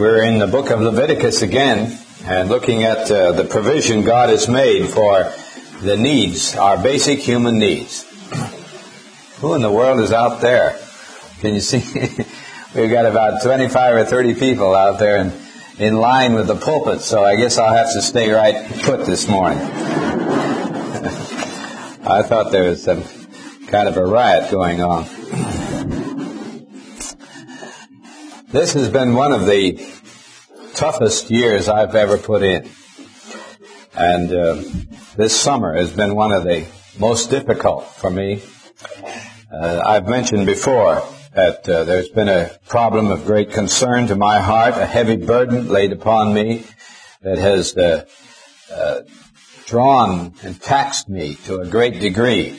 We're in the book of Leviticus again and looking at the provision God has made for the needs, our basic human needs. Who in the world is out there? Can you see? We've got about 25 or 30 people out there in line with the pulpit, so I guess I'll have to stay right put this morning. I thought there was some kind of a riot going on. This has been one of the toughest years I've ever put in. And this summer has been one of the most difficult for me. I've mentioned before that there's been a problem of great concern to my heart, a heavy burden laid upon me that has drawn and taxed me to a great degree.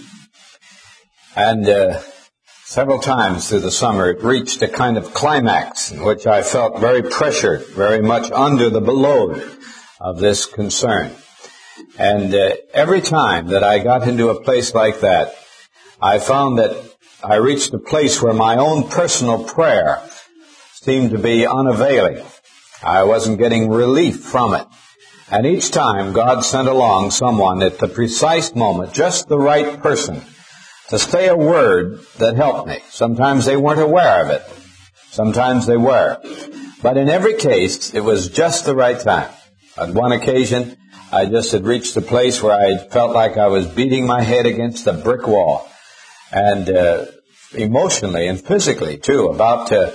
And several times through the summer, it reached a kind of climax in which I felt very pressured, very much under the load of this concern. And every time that I got into a place like that, I found that I reached a place where my own personal prayer seemed to be unavailing. I wasn't getting relief from it. And each time God sent along someone at the precise moment, just the right person, to say a word that helped me. Sometimes they weren't aware of it. Sometimes they were. But in every case, it was just the right time. On one occasion, I just had reached a place where I felt like I was beating my head against a brick wall. And emotionally and physically, too, about to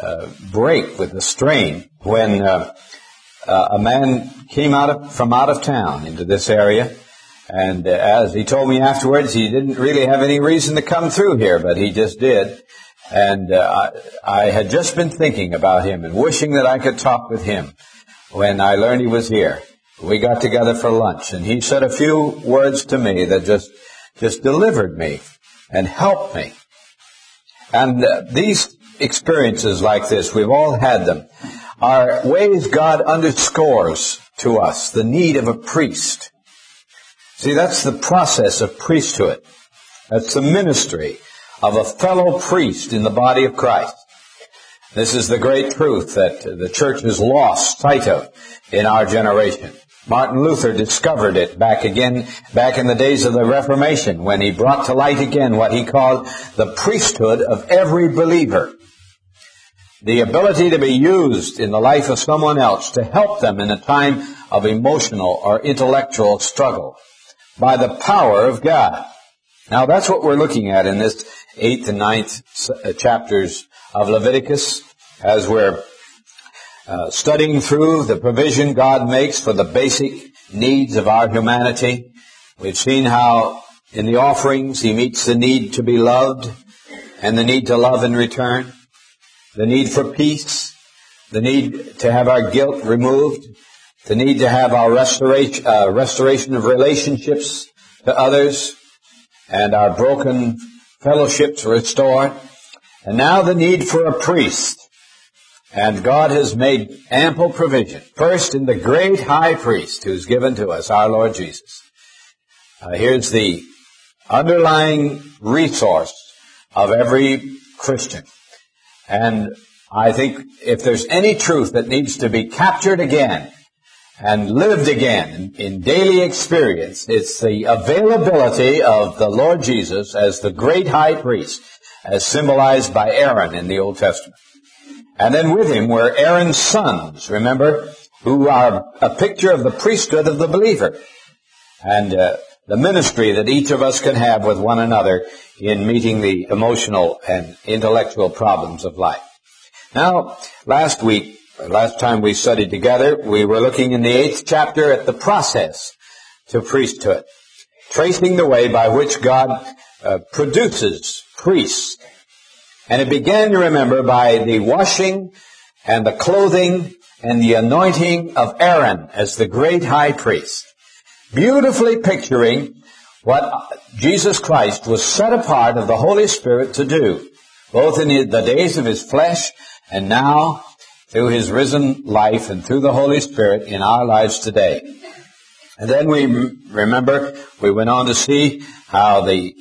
break with the strain when a man came from out of town into this area. And as he told me afterwards, he didn't really have any reason to come through here, but he just did. And I had just been thinking about him and wishing that I could talk with him when I learned he was here. We got together for lunch, and he said a few words to me that just delivered me and helped me. And these experiences like this, we've all had them, are ways God underscores to us the need of a priest. See, that's the process of priesthood. That's the ministry of a fellow priest in the body of Christ. This is the great truth that the church has lost sight of in our generation. Martin Luther discovered it back in the days of the Reformation, when he brought to light again what he called the priesthood of every believer. The ability to be used in the life of someone else to help them in a time of emotional or intellectual struggle by the power of God. Now that's what we're looking at in this 8th and 9th chapters of Leviticus as we're studying through the provision God makes for the basic needs of our humanity. We've seen how in the offerings He meets the need to be loved and the need to love in return, the need for peace, the need to have our guilt removed, the need to have our restoration of relationships to others and our broken fellowships restored, and now the need for a priest. And God has made ample provision. First, in the great high priest who's given to us, our Lord Jesus. Here's the underlying resource of every Christian. And I think if there's any truth that needs to be captured again and lived again in daily experience, it's the availability of the Lord Jesus as the great high priest, as symbolized by Aaron in the Old Testament. And then with him were Aaron's sons, remember, who are a picture of the priesthood of the believer and the ministry that each of us can have with one another in meeting the emotional and intellectual problems of life. Now, last time we studied together, we were looking in the 8th chapter at the process to priesthood, tracing the way by which God produces priests. And it began, you remember, by the washing and the clothing and the anointing of Aaron as the great high priest, beautifully picturing what Jesus Christ was set apart of the Holy Spirit to do, both in the days of His flesh and now through His risen life and through the Holy Spirit in our lives today. And then we went on to see how the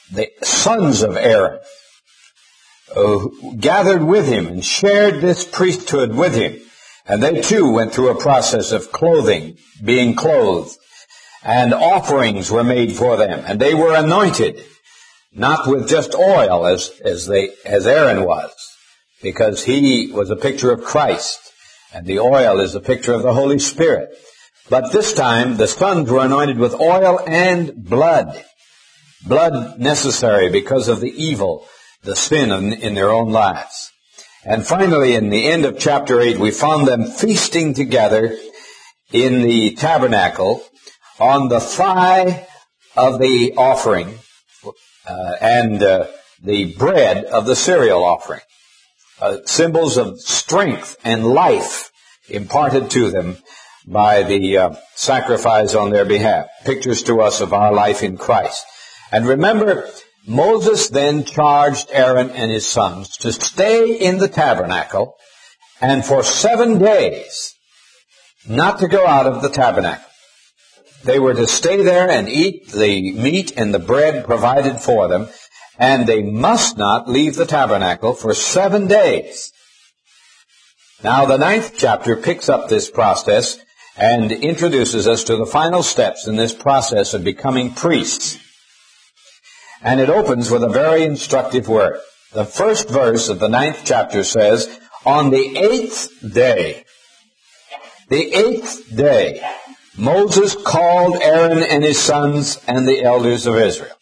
sons of Aaron gathered with him and shared this priesthood with him And they too went through a process of clothing, being clothed, and offerings were made for them, and they were anointed, not with just oil as Aaron was, because he was a picture of Christ, and the oil is a picture of the Holy Spirit. But this time, the sons were anointed with oil and blood. Blood necessary because of the evil, the sin in their own lives. And finally, in the end of chapter 8, we found them feasting together in the tabernacle on the thigh of the offering and the bread of the cereal offering. Symbols of strength and life imparted to them by the sacrifice on their behalf. Pictures to us of our life in Christ. And remember, Moses then charged Aaron and his sons to stay in the tabernacle and for 7 days not to go out of the tabernacle. They were to stay there and eat the meat and the bread provided for them, and they must not leave the tabernacle for 7 days. Now, the 9th chapter picks up this process and introduces us to the final steps in this process of becoming priests. And it opens with a very instructive word. The first verse of the 9th chapter says, on the 8th day, Moses called Aaron and his sons and the elders of Israel.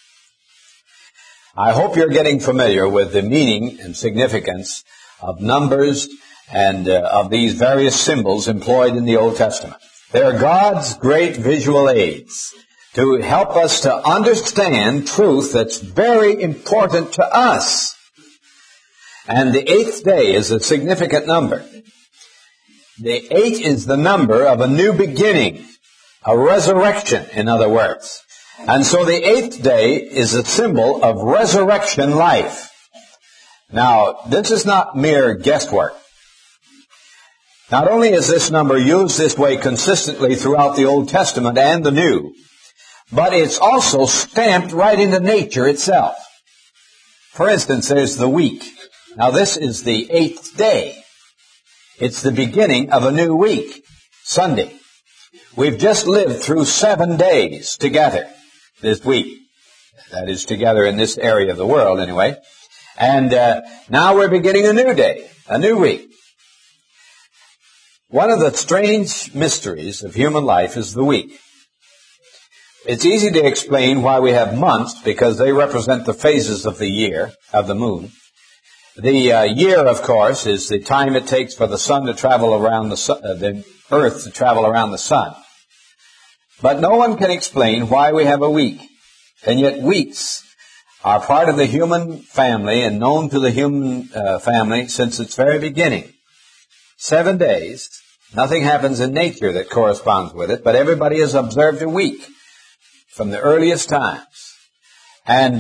I hope you're getting familiar with the meaning and significance of numbers and of these various symbols employed in the Old Testament. They're God's great visual aids to help us to understand truth that's very important to us. And the 8th day is a significant number. The 8 is the number of a new beginning, a resurrection, in other words. And so the 8th day is a symbol of resurrection life. Now, this is not mere guesswork. Not only is this number used this way consistently throughout the Old Testament and the New, but it's also stamped right into nature itself. For instance, there's the week. Now, this is the 8th day. It's the beginning of a new week, Sunday. We've just lived through 7 days together this week. That is, together in this area of the world, anyway. And now we're beginning a new day, a new week. One of the strange mysteries of human life is the week. It's easy to explain why we have months, because they represent the phases of the year, of the moon. The year, of course, is the time it takes for the sun to travel around the earth to travel around the sun. But no one can explain why we have a week. And yet weeks are part of the human family and known to the human family since its very beginning. 7 days. Nothing happens in nature that corresponds with it, but everybody has observed a week from the earliest times. And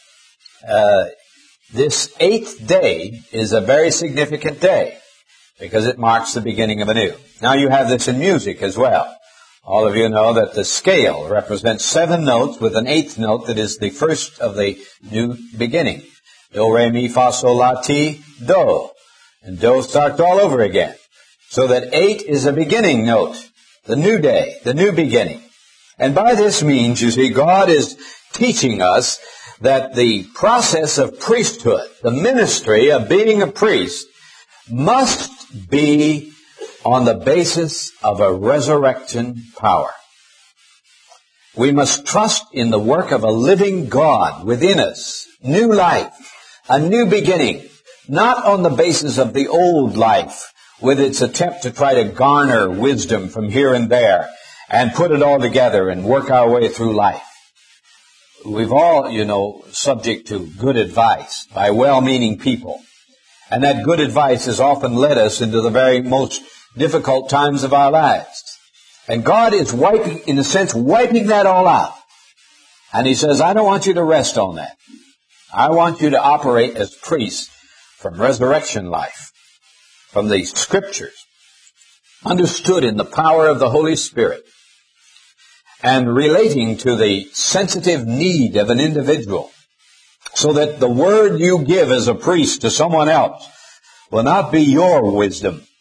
this 8th day is a very significant day because it marks the beginning of a new. Now you have this in music as well. All of you know that the scale represents 7 notes with an 8th note that is the first of the new beginning. Do, re, mi, fa, sol, la, ti, do. And do starts all over again. So that 8 is a beginning note, the new day, the new beginning. And by this means, you see, God is teaching us that the process of priesthood, the ministry of being a priest, must be on the basis of a resurrection power. We must trust in the work of a living God within us, new life, a new beginning, not on the basis of the old life with its attempt to try to garner wisdom from here and there and put it all together and work our way through life. We've all, subject to good advice by well-meaning people. And that good advice has often led us into the very most difficult times of our lives. And God is wiping that all out. And He says, I don't want you to rest on that. I want you to operate as priests from resurrection life, from the Scriptures, understood in the power of the Holy Spirit, and relating to the sensitive need of an individual, so that the word you give as a priest to someone else will not be your wisdom,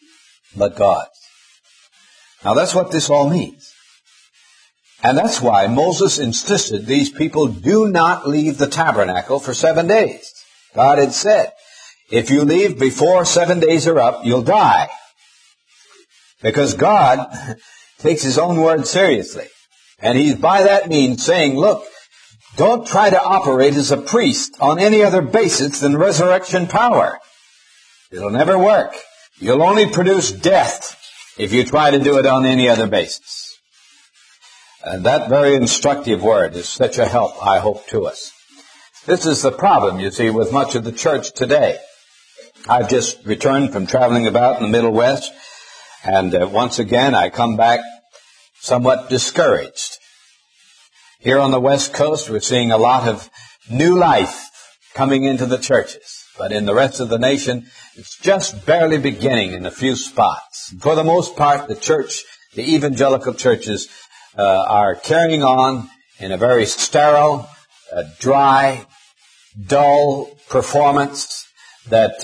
but God's. Now that's what this all means. And that's why Moses insisted these people do not leave the tabernacle for 7 days. God had said, if you leave before 7 days are up, you'll die. Because God takes His own word seriously. And He's by that means saying, look, don't try to operate as a priest on any other basis than resurrection power. It'll never work. You'll only produce death if you try to do it on any other basis. And that very instructive word is such a help, I hope, to us. This is the problem, you see, with much of the church today. I've just returned from traveling about in the Middle West, and once again I come back somewhat discouraged. Here on the West Coast, we're seeing a lot of new life coming into the churches. But in the rest of the nation, it's just barely beginning in a few spots. For the most part, the church, the evangelical churches, are carrying on in a very sterile, dry, dull performance that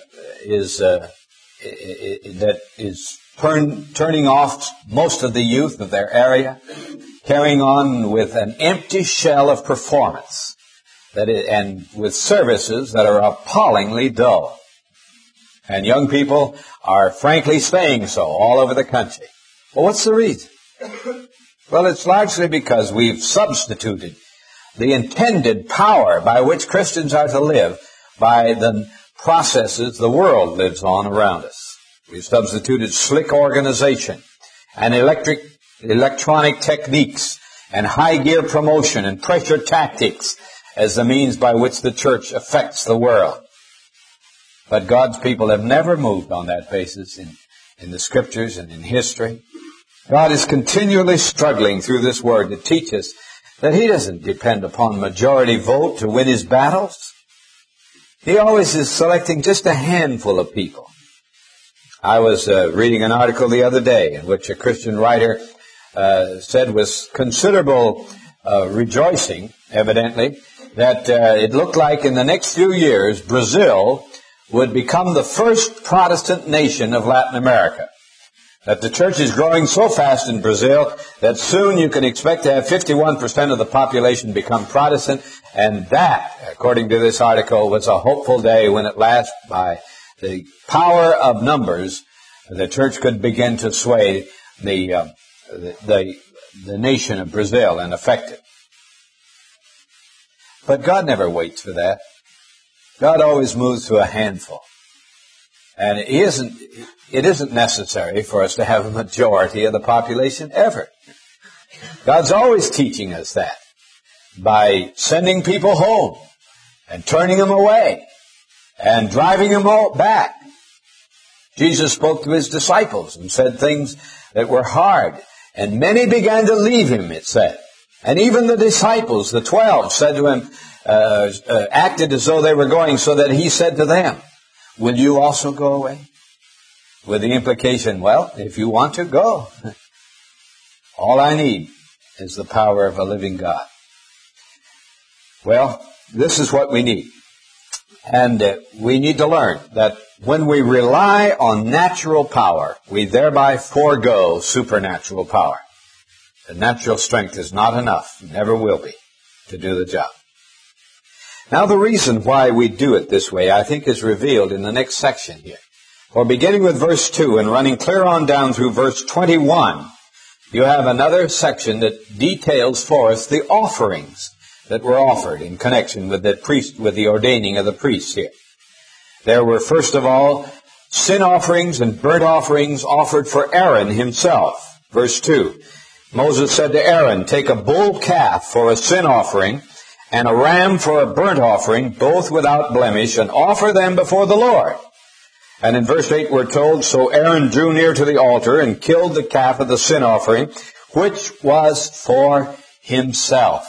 is turning off most of the youth of their area, carrying on with an empty shell of performance, and with services that are appallingly dull. And young people are frankly saying so all over the country. Well, what's the reason? Well, it's largely because we've substituted the intended power by which Christians are to live by the processes the world lives on around us. We've substituted slick organization and electronic techniques and high gear promotion and pressure tactics as the means by which the church affects the world. But God's people have never moved on that basis in the Scriptures and in history. God is continually struggling through this Word to teach us that He doesn't depend upon majority vote to win His battles. He always is selecting just a handful of people. I was reading an article the other day in which a Christian writer said with considerable rejoicing, evidently, that it looked like in the next few years Brazil would become the first Protestant nation of Latin America. That the church is growing so fast in Brazil that soon you can expect to have 51% of the population become Protestant, and that, according to this article, was a hopeful day when at last, by the power of numbers, the church could begin to sway the nation of Brazil and affect it. But God never waits for that. God always moves to a handful. And it isn't necessary for us to have a majority of the population ever. God's always teaching us that by sending people home and turning them away and driving them all back. Jesus spoke to His disciples and said things that were hard, and many began to leave Him, it said. And even the disciples, the 12, said to Him, acted as though they were going, so that He said to them, will you also go away? With the implication, well, if you want to, go. All I need is the power of a living God. Well, this is what we need. And we need to learn that when we rely on natural power, we thereby forego supernatural power. The natural strength is not enough, never will be, to do the job. Now the reason why we do it this way, I think, is revealed in the next section here. For beginning with verse 2 and running clear on down through verse 21, you have another section that details for us the offerings that were offered in connection with the ordaining of the priests here. There were, first of all, sin offerings and burnt offerings offered for Aaron himself. Verse 2, Moses said to Aaron, take a bull calf for a sin offering and a ram for a burnt offering, both without blemish, and offer them before the Lord. And in verse 8 we're told, so Aaron drew near to the altar and killed the calf of the sin offering, which was for himself.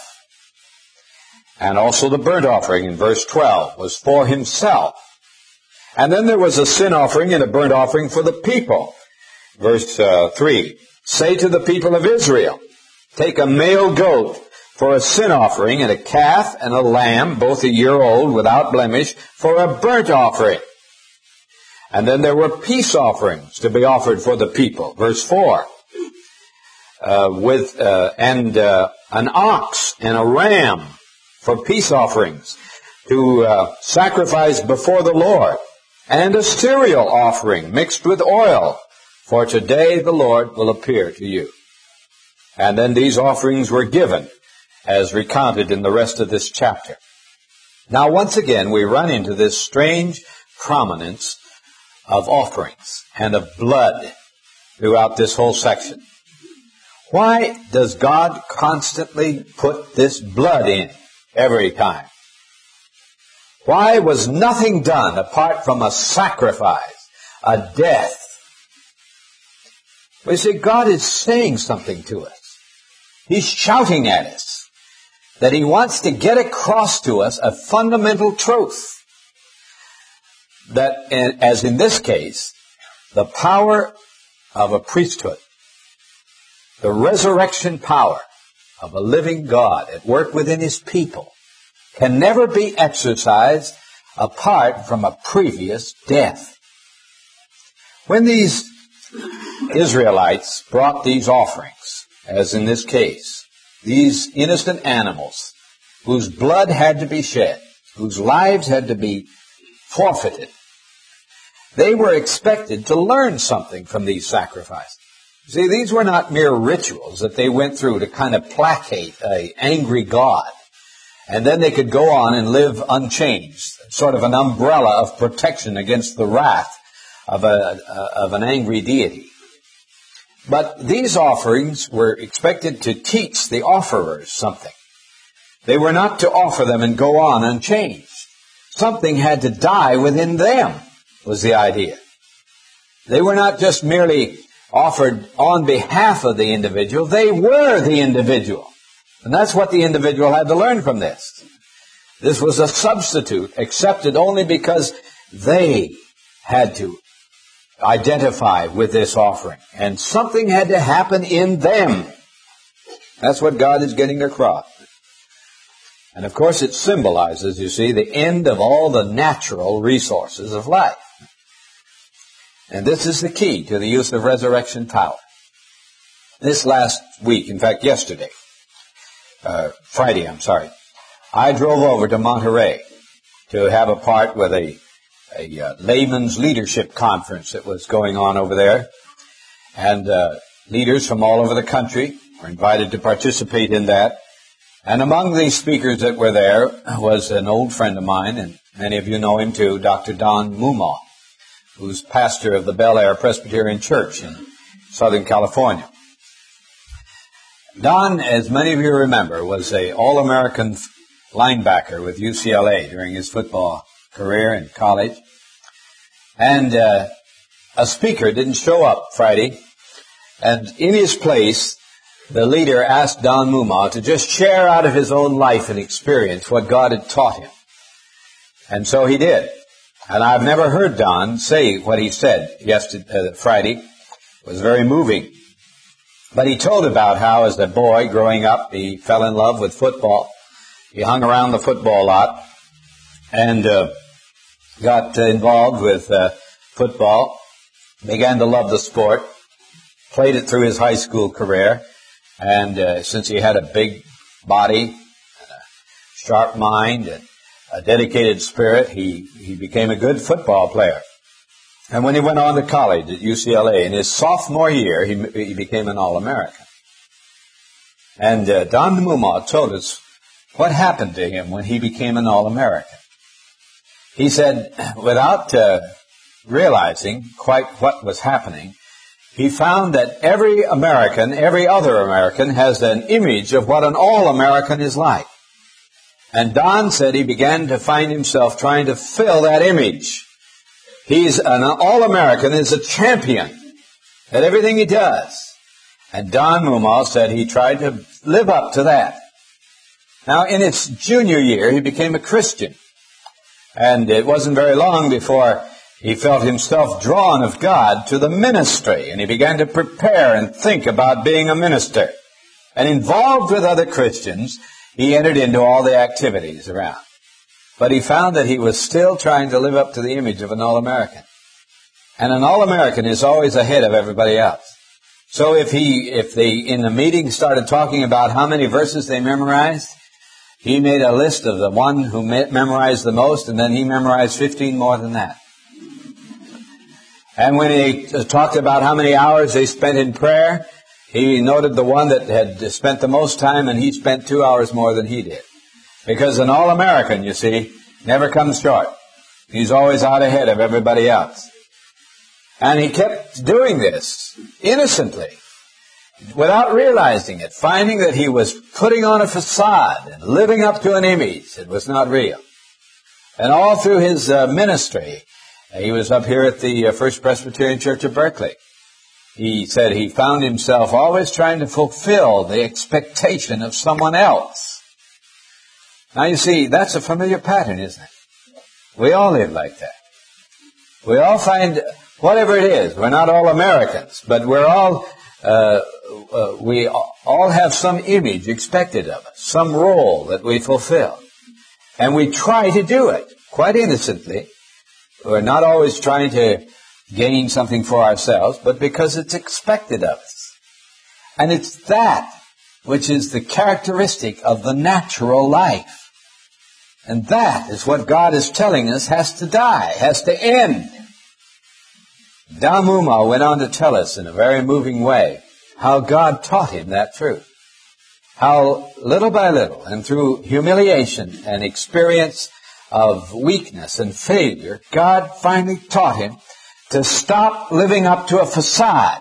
And also the burnt offering in verse 12 was for himself. And then there was a sin offering and a burnt offering for the people. Verse 3, say to the people of Israel, take a male goat for a sin offering, and a calf and a lamb, both a year old, without blemish, for a burnt offering. And then there were peace offerings to be offered for the people. Verse 4. An ox and a ram for peace offerings to sacrifice before the Lord, and a cereal offering mixed with oil, for today the Lord will appear to you. And then these offerings were given, as recounted in the rest of this chapter. Now, once again, we run into this strange prominence of offerings and of blood throughout this whole section. Why does God constantly put this blood in every time? Why was nothing done apart from a sacrifice, a death? We see, God is saying something to us. He's shouting at us that He wants to get across to us a fundamental truth. That, as in this case, the power of a priesthood, the resurrection power of a living God at work within His people, can never be exercised apart from a previous death. When these Israelites brought these offerings, as in this case, these innocent animals whose blood had to be shed, whose lives had to be forfeited, they were expected to learn something from these sacrifices. See, these were not mere rituals that they went through to kind of placate an angry God, and then they could go on and live unchanged, sort of an umbrella of protection against the wrath of an angry deity. But these offerings were expected to teach the offerers something. They were not to offer them and go on unchanged. Something had to die within them, was the idea. They were not just merely offered on behalf of the individual. They were the individual. And that's what the individual had to learn from this. This was a substitute accepted only because they had to identify with this offering. And something had to happen in them. That's what God is getting across. And of course it symbolizes, you see, the end of all the natural resources of life. And this is the key to the use of resurrection power. This last week, in fact yesterday, Friday, I drove over to Monterey to have a part with a layman's leadership conference that was going on over there. And leaders from all over the country were invited to participate in that. And among the speakers that were there was an old friend of mine, and many of you know him too, Dr. Don Mumaw, who's pastor of the Bel Air Presbyterian Church in Southern California. Don, as many of you remember, was an All-American linebacker with UCLA during his football career in college. And a speaker didn't show up Friday. And in his place, the leader asked Don Mumaw to just share out of his own life and experience what God had taught him. And so he did. And I've never heard Don say what he said Friday. It was very moving. But he told about how, as a boy growing up, he fell in love with football. He hung around the football lot and got involved with football, began to love the sport, played it through his high school career, and since he had a big body, and a sharp mind, and a dedicated spirit, he became a good football player. And when he went on to college at UCLA, in his sophomore year, he became an All-American. And Don Mumaw told us what happened to him when he became an All-American. He said, without realizing quite what was happening, he found that every other American, has an image of what an All-American is like. And Don said he began to find himself trying to fill that image. He's an All-American, is a champion at everything he does. And Don Mumaw said he tried to live up to that. Now, in his junior year, he became a Christian. And it wasn't very long before he felt himself drawn of God to the ministry. And he began to prepare and think about being a minister. And involved with other Christians, he entered into all the activities around. But he found that he was still trying to live up to the image of an All-American. And an All-American is always ahead of everybody else. So if they in the meeting started talking about how many verses they memorized, he made a list of the one who memorized the most, and then he memorized 15 more than that. And when he talked about how many hours they spent in prayer, he noted the one that had spent the most time, and he spent 2 hours more than he did. Because an All-American, you see, never comes short. He's always out ahead of everybody else. And he kept doing this innocently, without realizing it, finding that he was putting on a facade and living up to an image that was not real. And all through his ministry, he was up here at the First Presbyterian Church of Berkeley. He said he found himself always trying to fulfill the expectation of someone else. Now you see, that's a familiar pattern, isn't it? We all live like that. We all find, whatever it is, we're not all Americans, but we're all, we all have some image expected of us, some role that we fulfill. And we try to do it, quite innocently. We're not always trying to gain something for ourselves, but because it's expected of us. And it's that which is the characteristic of the natural life. And that is what God is telling us has to die, has to end. Da Muma went on to tell us in a very moving way how God taught him that truth. How little by little, and through humiliation and experience of weakness and failure, God finally taught him to stop living up to a facade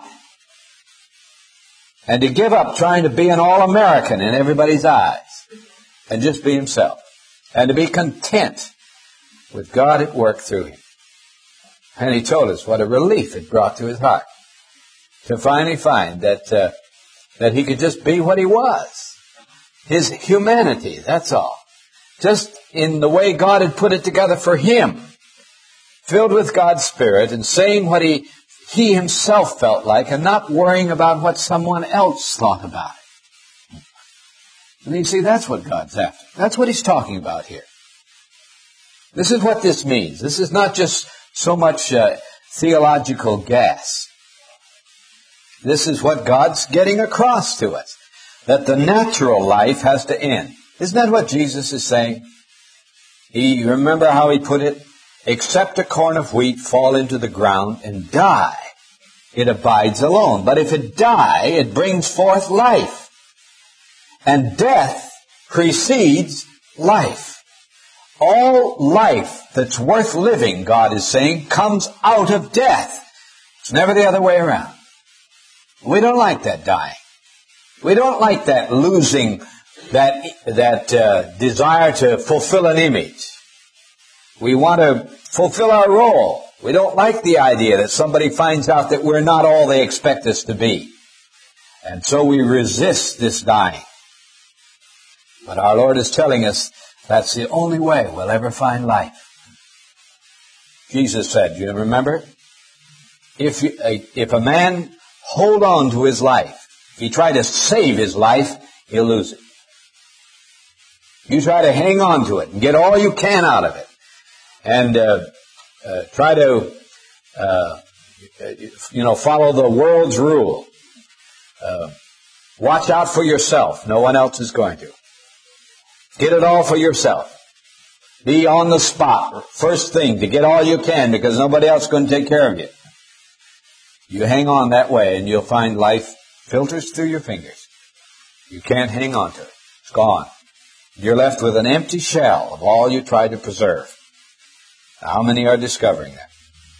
and to give up trying to be an All-American in everybody's eyes and just be himself, and to be content with God at work through him. And he told us what a relief it brought to his heart to finally find that he could just be what he was. His humanity, that's all. Just in the way God had put it together for him. Filled with God's Spirit and saying what he himself felt like and not worrying about what someone else thought about it. And you see, that's what God's after. That's what he's talking about here. This is what this means. This is not just so much theological gas. This is what God's getting across to us. That the natural life has to end. Isn't that what Jesus is saying? Remember how he put it? Except a corn of wheat fall into the ground and die, it abides alone. But if it die, it brings forth life. And death precedes life. All life that's worth living, God is saying, comes out of death. It's never the other way around. We don't like that dying. We don't like that losing that desire to fulfill an image. We want to fulfill our role. We don't like the idea that somebody finds out that we're not all they expect us to be. And so we resist this dying. But our Lord is telling us that's the only way we'll ever find life. Jesus said, you remember? If a man hold on to his life, if he try to save his life, he'll lose it. You try to hang on to it and get all you can out of it. And try to, follow the world's rule. Watch out for yourself. No one else is going to. Get it all for yourself. Be on the spot, first thing, to get all you can because nobody else is going to take care of you. You hang on that way and you'll find life filters through your fingers. You can't hang on to it. It's gone. You're left with an empty shell of all you tried to preserve. How many are discovering that?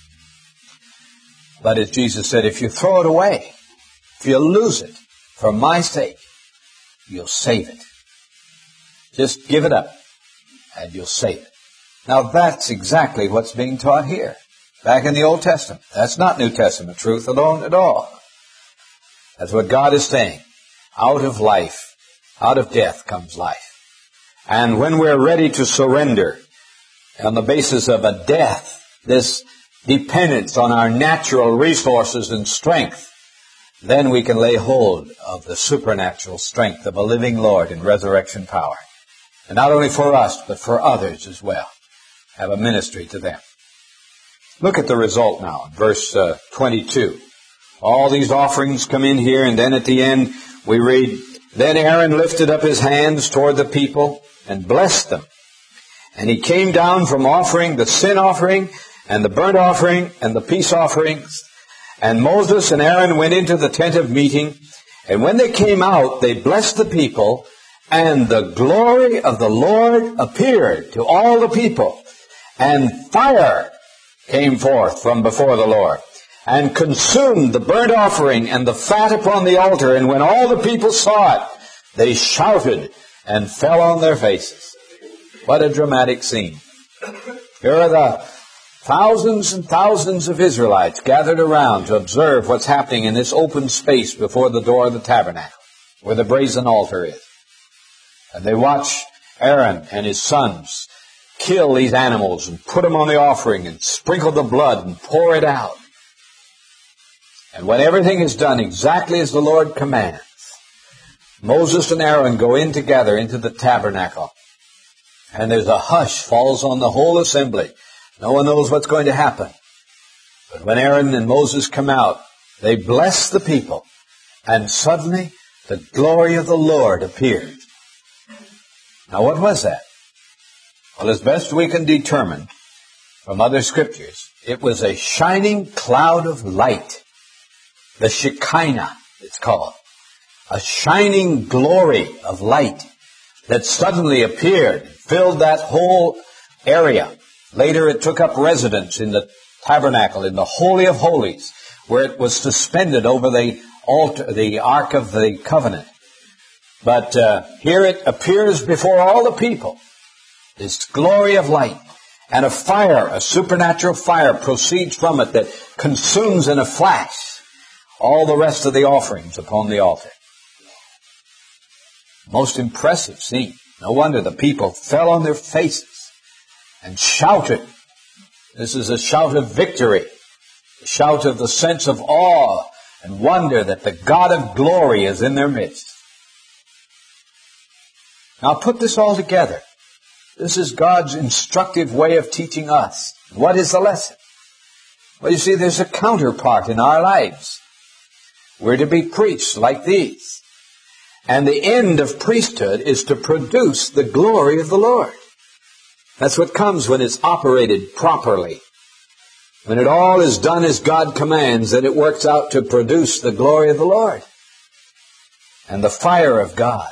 But as Jesus said, if you throw it away, if you lose it for my sake, you'll save it. Just give it up and you'll save it. Now that's exactly what's being taught here. Back in the Old Testament. That's not New Testament truth alone at all. That's what God is saying. Out of life, out of death comes life. And when we're ready to surrender on the basis of a death, this dependence on our natural resources and strength, then we can lay hold of the supernatural strength of a living Lord in resurrection power. And not only for us, but for others as well. Have a ministry to them. Look at the result now, verse 22. All these offerings come in here, and then at the end we read, Then Aaron lifted up his hands toward the people and blessed them. And he came down from offering the sin offering and the burnt offering and the peace offerings. And Moses and Aaron went into the tent of meeting. And when they came out, they blessed the people. And the glory of the Lord appeared to all the people. And fire came forth from before the Lord, and consumed the burnt offering and the fat upon the altar. And when all the people saw it, they shouted and fell on their faces. What a dramatic scene. Here are the thousands and thousands of Israelites gathered around to observe what's happening in this open space before the door of the tabernacle, where the brazen altar is. And they watch Aaron and his sons kill these animals and put them on the offering and sprinkle the blood and pour it out. And when everything is done exactly as the Lord commands, Moses and Aaron go in together into the tabernacle. And there's a hush falls on the whole assembly. No one knows what's going to happen. But when Aaron and Moses come out, they bless the people. And suddenly the glory of the Lord appeared. Now what was that? Well, as best we can determine from other scriptures, it was a shining cloud of light. The Shekinah, it's called. A shining glory of light that suddenly appeared, filled that whole area. Later it took up residence in the tabernacle, in the Holy of Holies, where it was suspended over the altar, the Ark of the Covenant. But here it appears before all the people. This glory of light, and a fire, a supernatural fire proceeds from it that consumes in a flash all the rest of the offerings upon the altar. Most impressive scene. No wonder the people fell on their faces and shouted. This is a shout of victory, a shout of the sense of awe and wonder that the God of glory is in their midst. Now put this all together. This is God's instructive way of teaching us. What is the lesson? Well, you see, there's a counterpart in our lives. We're to be priests like these. And the end of priesthood is to produce the glory of the Lord. That's what comes when it's operated properly. When it all is done as God commands, then it works out to produce the glory of the Lord and the fire of God.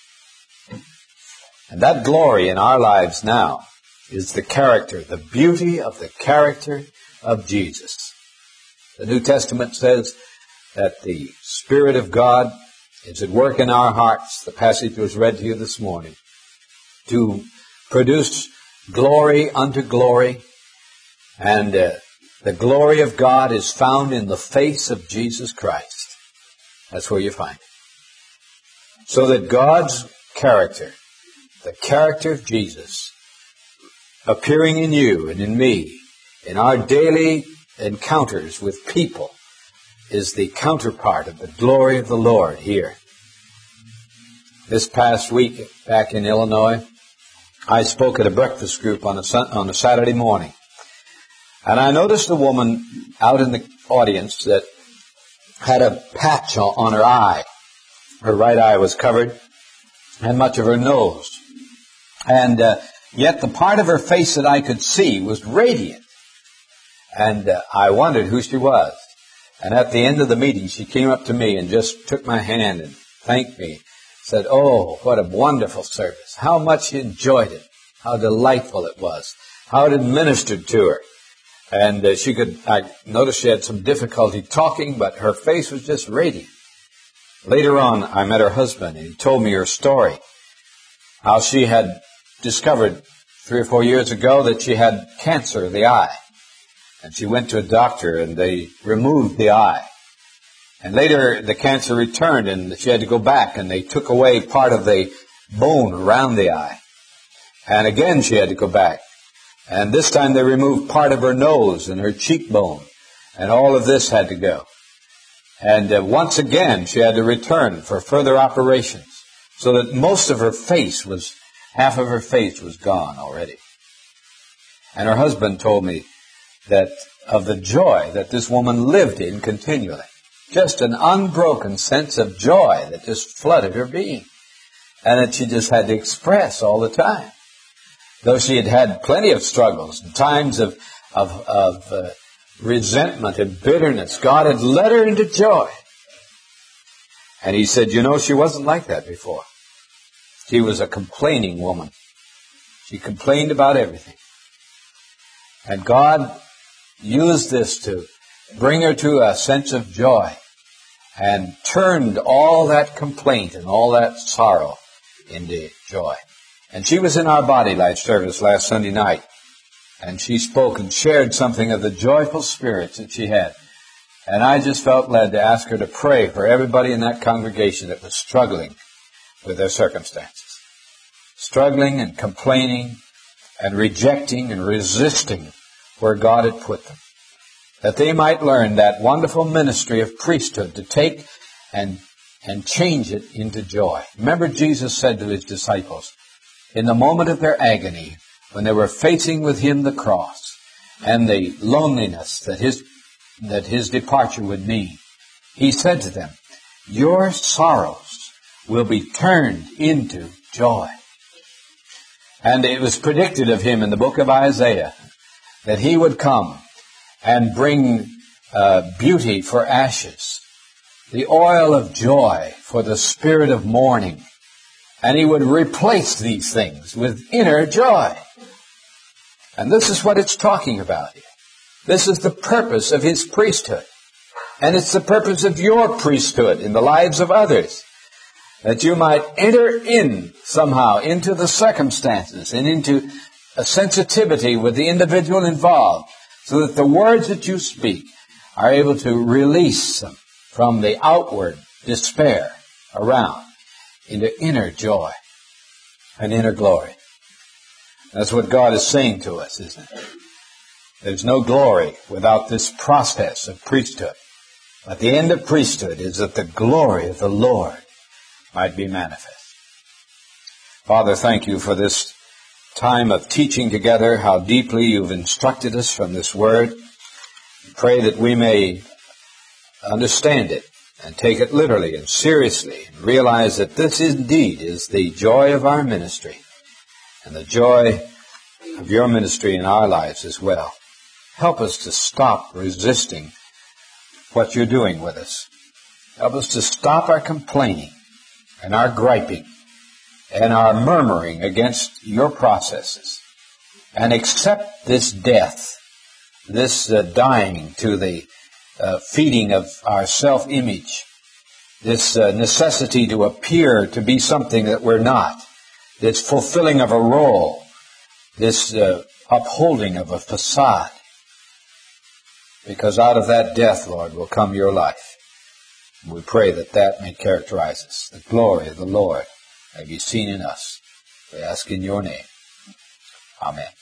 And that glory in our lives now is the character, the beauty of the character of Jesus. The New Testament says that the Spirit of God is at work in our hearts. The passage was read to you this morning. To produce glory unto glory. And the glory of God is found in the face of Jesus Christ. That's where you find it. So that God's character, the character of Jesus, appearing in you and in me, in our daily encounters with people, is the counterpart of the glory of the Lord here. This past week, back in Illinois, I spoke at a breakfast group on a Saturday morning. And I noticed a woman out in the audience that had a patch on her eye. Her right eye was covered, and much of her nose. And yet the part of her face that I could see was radiant. And I wondered who she was. And at the end of the meeting, she came up to me and just took my hand and thanked me. Said, "Oh, what a wonderful service. How much she enjoyed it. How delightful it was. How it administered to her." And I noticed she had some difficulty talking, but her face was just radiant. Later on, I met her husband, and he told me her story. How she had discovered 3 or 4 years ago that she had cancer of the eye. And she went to a doctor, and they removed the eye. And later, the cancer returned, and she had to go back, and they took away part of the bone around the eye. And again, she had to go back. And this time, they removed part of her nose and her cheekbone. And all of this had to go. And once again, she had to return for further operations. So that most of her face half of her face was gone already. And her husband told me that of the joy that this woman lived in continually. Just an unbroken sense of joy that just flooded her being, and that she just had to express all the time. Though she had had plenty of struggles and times of resentment and bitterness, God had led her into joy. And he said, she wasn't like that before. She was a complaining woman. She complained about everything. And God used this to bring her to a sense of joy and turned all that complaint and all that sorrow into joy. And she was in our Body Light service last Sunday night, and she spoke and shared something of the joyful spirits that she had. And I just felt led to ask her to pray for everybody in that congregation that was struggling with their circumstances. Struggling and complaining and rejecting and resisting where God had put them. That they might learn that wonderful ministry of priesthood to take and change it into joy. Remember, Jesus said to his disciples, in the moment of their agony, when they were facing with him the cross and the loneliness that his departure would mean, he said to them, your sorrows will be turned into joy. And it was predicted of him in the book of Isaiah that he would come and bring beauty for ashes, the oil of joy for the spirit of mourning. And he would replace these things with inner joy. And this is what it's talking about here. This is the purpose of his priesthood. And it's the purpose of your priesthood in the lives of others. That you might enter in somehow into the circumstances and into a sensitivity with the individual involved, so that the words that you speak are able to release them from the outward despair around into inner joy and inner glory. That's what God is saying to us, isn't it? There's no glory without this process of priesthood. But the end of priesthood is that the glory of the Lord might be manifest. Father, thank you for this time of teaching together, how deeply you've instructed us from this word. Pray that we may understand it and take it literally and seriously, and realize that this indeed is the joy of our ministry and the joy of your ministry in our lives as well. Help us to stop resisting what you're doing with us. Help us to stop our complaining and our griping and our murmuring against your processes, and accept this death, this dying to the feeding of our self-image, this necessity to appear to be something that we're not, this fulfilling of a role, this upholding of a facade. Because out of that death, Lord, will come your life. And we pray that that may characterize us. The glory of the Lord may be seen in us. We ask in your name. Amen.